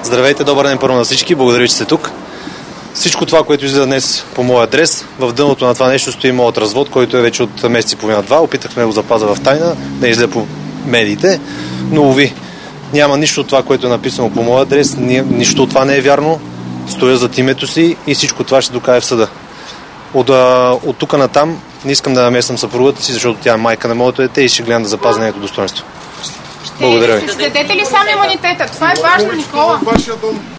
Здравейте, добър ден първо на всички, благодаря, че сте тук. Всичко това, което излиза днес по моя адрес, в дъното на това нещо стои моят развод, който е вече от месец и половина-два. Опитахме да го запазя в тайна, да излезе по медиите, но уви, няма нищо от това, което е написано по моя адрес, нищо от това не е вярно. Стоя зад името си и всичко това ще докаже в съда. От тук натам не искам да намесвам съпругата си, защото тя е майка на моето дете и ще гледам да запазя нейното достоинство. Благодаря ви. Ще дадете ли сам имунитета? Това е важно, Никола.